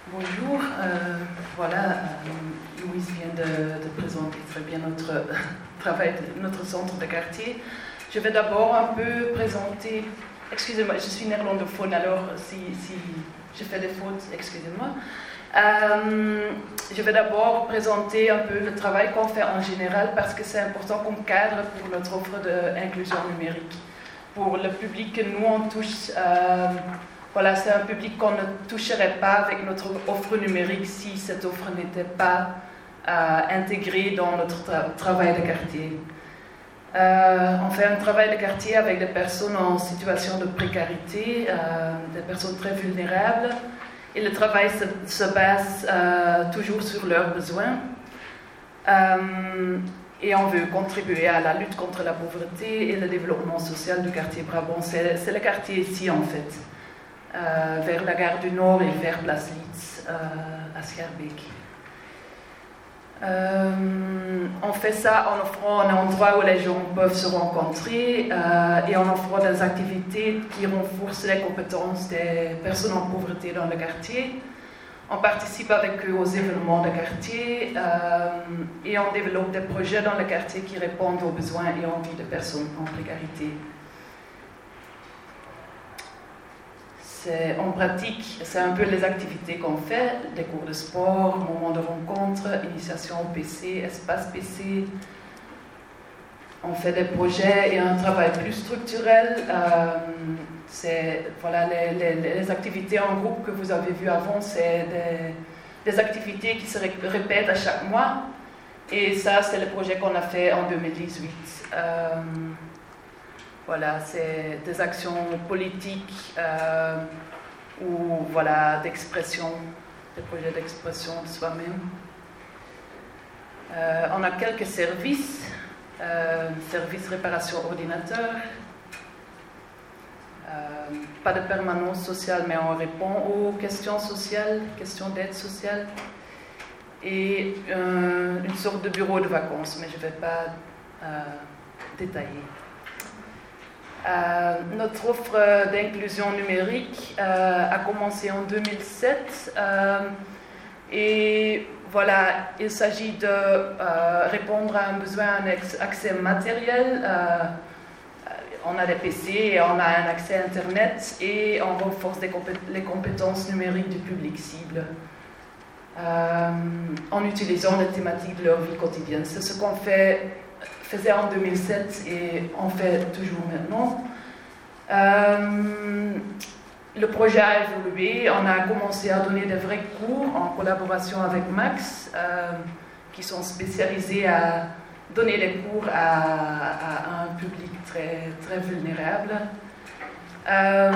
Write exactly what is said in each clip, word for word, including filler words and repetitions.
Bonjour, euh, voilà, euh, Louise vient de, de présenter très bien notre travail, notre centre de quartier. Je vais d'abord un peu présenter, excusez-moi, je suis néerlandophone, alors si, si je fais des fautes, excusez-moi. Euh, je vais d'abord présenter un peu le travail qu'on fait en général parce que c'est important comme cadre pour notre offre d'inclusion numérique. Pour le public que nous on touche, euh, voilà, c'est un public qu'on ne toucherait pas avec notre offre numérique si cette offre n'était pas euh, intégrée dans notre tra- travail de quartier. Euh, on fait un travail de quartier avec des personnes en situation de précarité, euh, des personnes très vulnérables, et le travail se, se base euh, toujours sur leurs besoins. Euh, et on veut contribuer à la lutte contre la pauvreté et le développement social du quartier Brabant. C'est, c'est le quartier ici, en fait. Euh, vers la gare du Nord et vers Place Lietz, euh, à Schaerbeek. Euh, on fait ça en offrant un endroit où les gens peuvent se rencontrer euh, et en offrant des activités qui renforcent les compétences des personnes en pauvreté dans le quartier. On participe avec eux aux événements de quartier euh, et on développe des projets dans le quartier qui répondent aux besoins et envies de personnes en précarité. C'est, en pratique, c'est un peu les activités qu'on fait, des cours de sport, moments de rencontre, initiation au P C, espace P C. On fait des projets et un travail plus structurel. Euh, c'est, voilà, les, les, les activités en groupe que vous avez vues avant, c'est des, des activités qui se répètent à chaque mois. Et ça, c'est le projet qu'on a fait en deux mille dix-huit. Euh, Voilà, c'est des actions politiques euh, ou voilà, d'expression, des projets d'expression de soi-même. Euh, on a quelques services, euh, services réparation ordinateur, euh, pas de permanence sociale, mais on répond aux questions sociales, questions d'aide sociale, et euh, une sorte de bureau de vacances, mais je ne vais pas euh, détailler. Euh, notre offre d'inclusion numérique euh, a commencé en deux mille sept euh, et voilà, il s'agit de euh, répondre à un besoin, un accès matériel. Euh, on a des P C et on a un accès Internet et on renforce les, compé- les compétences numériques du public cible euh, en utilisant les thématiques de leur vie quotidienne. C'est ce qu'on fait faisait en deux mille sept et on fait toujours maintenant. Euh, le projet a évolué, on a commencé à donner des vrais cours en collaboration avec Max, euh, qui sont spécialisés à donner des cours à, à un public très, très vulnérable. Euh,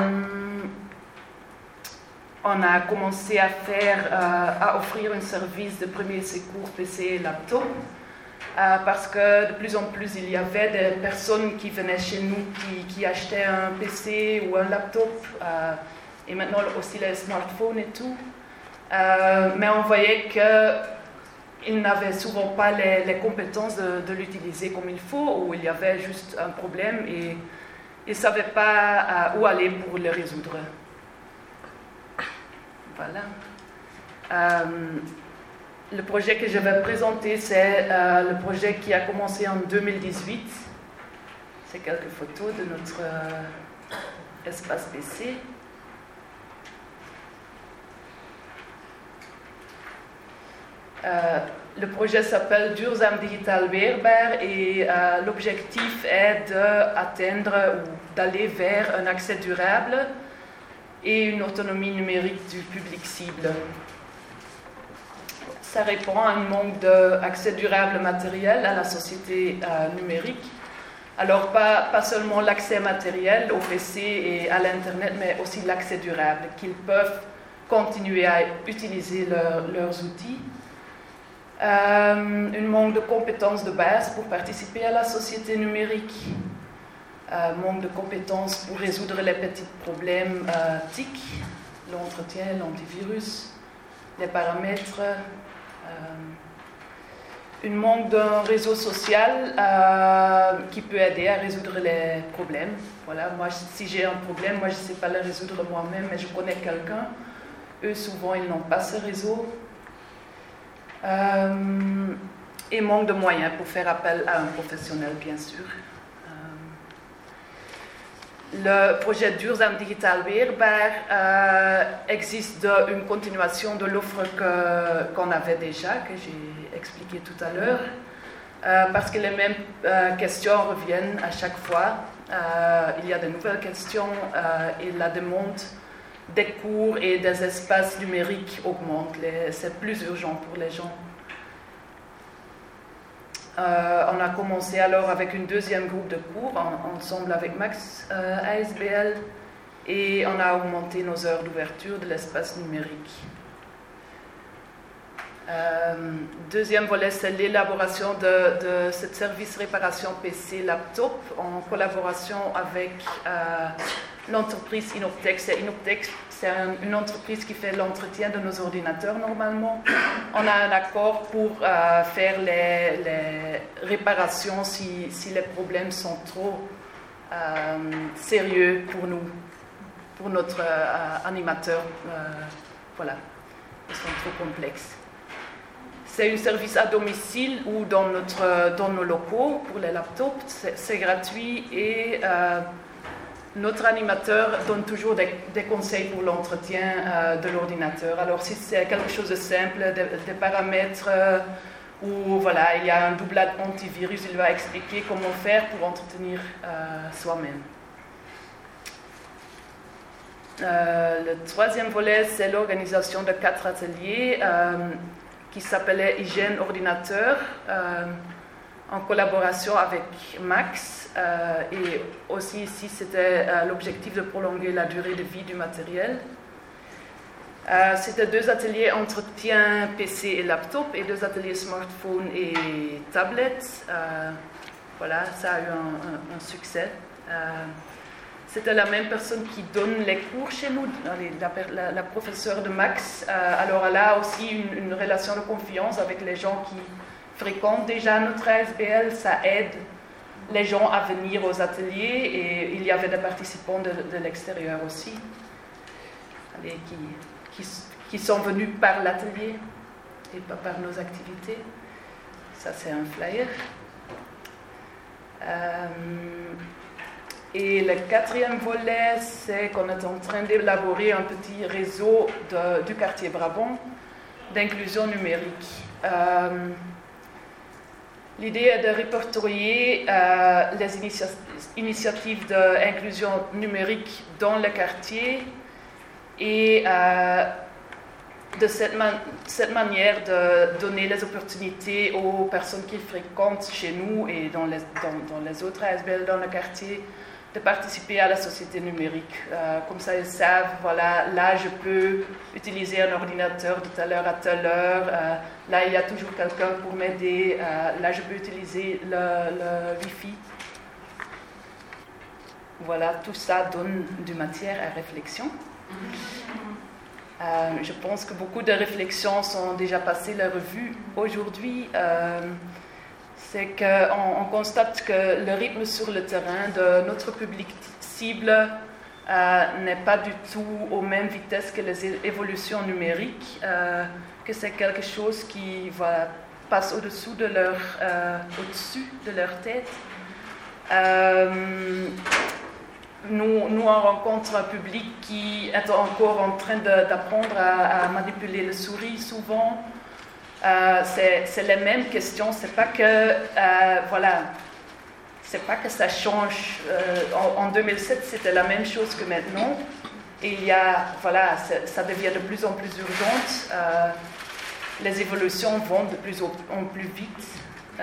on a commencé à faire, euh, à offrir un service de premier secours P C et laptop. Euh, parce que de plus en plus il y avait des personnes qui venaient chez nous qui, qui achetaient un P C ou un laptop euh, et maintenant aussi les smartphones et tout, euh, mais on voyait qu'ils n'avaient souvent pas les, les compétences de, de l'utiliser comme il faut, ou il y avait juste un problème et ils ne savaient pas euh, où aller pour le résoudre. Voilà. Euh, Le projet que je vais présenter, c'est euh, le projet qui a commencé en deux mille dix-huit. C'est quelques photos de notre euh, espace P C. Euh, le projet s'appelle Duurzaam Digitaal Weerbaar et euh, l'objectif est d'atteindre ou d'aller vers un accès durable et une autonomie numérique du public cible. Ça répond à un manque d'accès durable matériel à la société euh, numérique. Alors, pas, pas seulement l'accès matériel au P C et à l'Internet, mais aussi l'accès durable, qu'ils peuvent continuer à utiliser leur, leurs outils. Euh, un manque de compétences de base pour participer à la société numérique. Euh, manque de compétences pour résoudre les petits problèmes euh, T I C, l'entretien, l'antivirus, les paramètres. Euh, un manque d'un réseau social euh, qui peut aider à résoudre les problèmes. Voilà, moi, si j'ai un problème, moi, je ne sais pas le résoudre moi-même, mais je connais quelqu'un Eux, souvent, ils n'ont pas ce réseau. Euh, et manque de moyens pour faire appel à un professionnel, bien sûr. Le projet Duurzaam Digitaal Weerbaar euh, existe de, une continuation de l'offre que, qu'on avait déjà, que j'ai expliqué tout à l'heure, euh, parce que les mêmes euh, questions reviennent à chaque fois. Euh, il y a de nouvelles questions euh, et la demande des cours et des espaces numériques augmente. Les, c'est plus urgent pour les gens. Euh, on a commencé alors avec une deuxième groupe de cours, en, ensemble avec Max euh, A S B L, et on a augmenté nos heures d'ouverture de l'espace numérique. Euh, deuxième volet, c'est l'élaboration de, de ce service réparation P C laptop en collaboration avec euh, l'entreprise Inoptech. C'est Inoptech, c'est un, une entreprise qui fait l'entretien de nos ordinateurs normalement. On a un accord pour euh, faire les, les réparations si, si les problèmes sont trop euh, sérieux pour nous, pour notre euh, animateur. Euh, voilà, ils sont trop complexes. C'est un service à domicile ou dans, notre, dans nos locaux pour les laptops. C'est, c'est gratuit et euh, notre animateur donne toujours des, des conseils pour l'entretien euh, de l'ordinateur. Alors si c'est quelque chose de simple, des, des paramètres euh, où voilà, il y a un double antivirus, il va expliquer comment faire pour entretenir euh, soi-même. Euh, le troisième volet, c'est l'organisation de quatre ateliers euh, qui s'appelait Hygiène ordinateur, euh, en collaboration avec Max. Euh, et aussi ici, c'était euh, l'objectif de prolonger la durée de vie du matériel. Euh, c'était deux ateliers entretien P C et laptop et deux ateliers smartphone et tablettes. Euh, voilà, ça a eu un, un, un succès. Euh, C'était la même personne qui donne les cours chez nous, la, la, la professeure de Max. Euh, alors elle a aussi une, une relation de confiance avec les gens qui fréquentent déjà notre A S B L. Ça aide les gens à venir aux ateliers et il y avait des participants de, de l'extérieur aussi, allez, qui, qui, qui sont venus par l'atelier et pas par nos activités. Ça, c'est un flyer. Euh, Et le quatrième volet, c'est qu'on est en train d'élaborer un petit réseau de, du quartier Brabant d'inclusion numérique. Euh, l'idée est de répertorier euh, les initia- initiatives d'inclusion numérique dans le quartier et euh, de cette, man- cette manière de donner les opportunités aux personnes qui fréquentent chez nous et dans les, dans, dans les autres A S B L dans le quartier de participer à la société numérique. Euh, comme ça, ils savent, voilà, là, je peux utiliser un ordinateur de telle heure à telle heure. Euh, là, il y a toujours quelqu'un pour m'aider. Euh, là, je peux utiliser le, le Wi-Fi. Voilà, tout ça donne du matière à réflexion. Euh, je pense que beaucoup de réflexions sont déjà passées la revue aujourd'hui. Euh, c'est qu'on on constate que le rythme sur le terrain de notre public cible euh, n'est pas du tout aux mêmes vitesses que les é- évolutions numériques, euh, que c'est quelque chose qui voilà, passe au-dessous de leur, euh, au-dessus de leur tête. Euh, nous, nous, on rencontre un public qui est encore en train de, d'apprendre à, à manipuler le souris souvent. Euh, c'est, c'est les mêmes questions, c'est pas que euh, voilà, c'est pas que ça change. Euh, en, en deux mille sept, c'était la même chose que maintenant. Et il y a, voilà, ça devient de plus en plus urgent. Euh, les évolutions vont de plus en plus vite. Euh,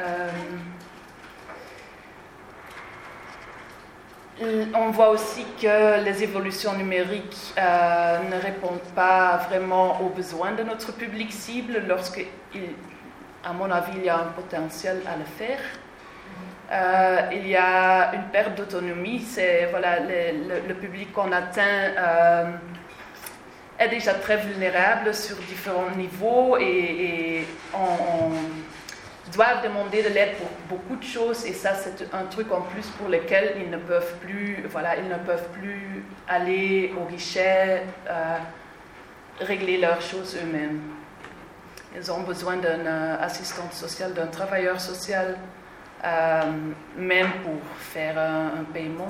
On voit aussi que les évolutions numériques euh, ne répondent pas vraiment aux besoins de notre public cible lorsque, il, à mon avis, il y a un potentiel à le faire. Euh, il y a une perte d'autonomie. C'est, voilà, le, le, le public qu'on atteint euh, est déjà très vulnérable sur différents niveaux et, et on, on doivent demander de l'aide pour beaucoup de choses et ça c'est un truc en plus pour lequel ils ne peuvent plus, voilà, ils ne peuvent plus aller au guichet, euh, régler leurs choses eux-mêmes. Ils ont besoin d'un euh, assistant social, d'un travailleur social, euh, même pour faire un, un paiement.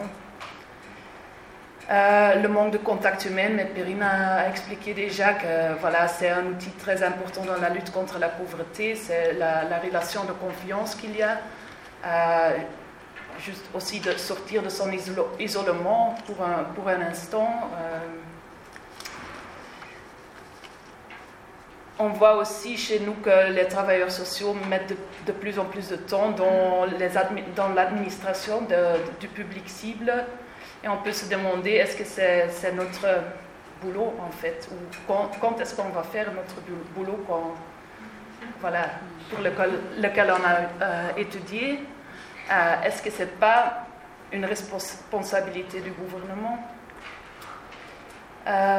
Euh, le manque de contact humain, mais Perrine a, a expliqué déjà que voilà, c'est un outil très important dans la lutte contre la pauvreté, c'est la, la relation de confiance qu'il y a. Euh, juste aussi de sortir de son isolo- isolement pour un, pour un instant. Euh, on voit aussi chez nous que les travailleurs sociaux mettent de, de plus en plus de temps dans, les admi- dans l'administration de, de, du public cible, et on peut se demander est-ce que c'est, c'est notre boulot en fait, ou quand, quand est-ce qu'on va faire notre boulot quand, voilà, pour lequel, lequel on a euh, étudié. Euh, est-ce que ce n'est pas une responsabilité du gouvernement? euh,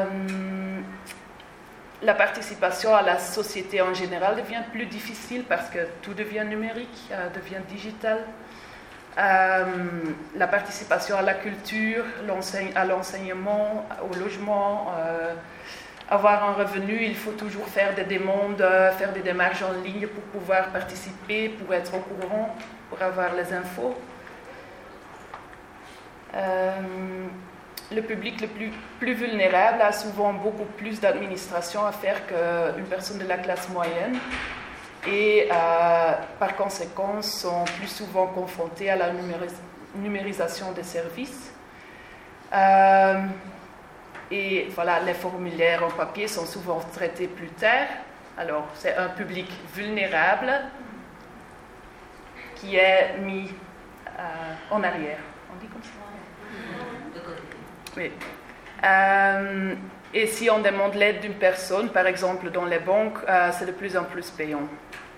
La participation à la société en général devient plus difficile parce que tout devient numérique, euh, devient digital. Euh, la participation à la culture, l'enseigne, à l'enseignement, au logement, euh, avoir un revenu, il faut toujours faire des demandes, faire des démarches en ligne pour pouvoir participer, pour être au courant, pour avoir les infos. Euh, le public le plus, plus vulnérable a souvent beaucoup plus d'administration à faire qu'une personne de la classe moyenne et euh, par conséquent sont plus souvent confrontés à la numéris- numérisation des services. Euh, et voilà, les formulaires en papier sont souvent traités plus tard. Alors, c'est un public vulnérable qui est mis euh, en arrière. On dit comme ça? Oui. Euh, et si on demande l'aide d'une personne, par exemple dans les banques, euh, c'est de plus en plus payant.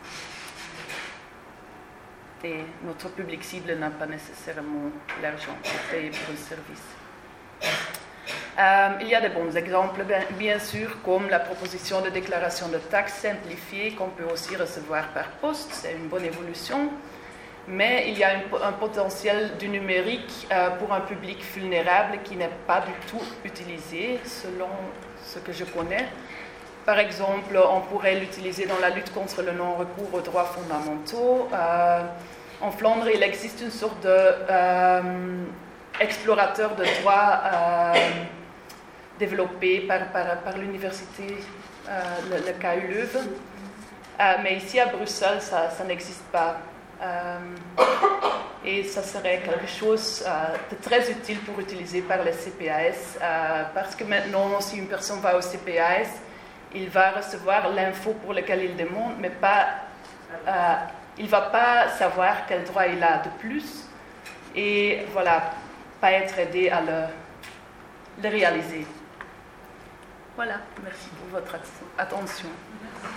Et notre public cible n'a pas nécessairement l'argent pour payer pour un service. Euh, il y a de bons exemples, bien, bien sûr, comme la proposition de déclaration de taxes simplifiée qu'on peut aussi recevoir par poste. C'est une bonne évolution. Mais il y a une, un potentiel du numérique euh, pour un public vulnérable qui n'est pas du tout utilisé, selon ce que je connais. Par exemple, on pourrait l'utiliser dans la lutte contre le non-recours aux droits fondamentaux. Euh, en Flandre, il existe une sorte de euh, explorateur de droits euh, développé par, par, par l'université, euh, le, le K U Leuven. Euh, mais ici à Bruxelles, ça, ça n'existe pas. Euh, et ça serait quelque chose euh, de très utile pour utiliser par les C P A S, euh, parce que maintenant, si une personne va au C P A S, il va recevoir l'info pour laquelle il demande, mais pas, euh, il ne va pas savoir quel droit il a de plus, et voilà, pas être aidé à le, le réaliser. Voilà, merci pour votre attention.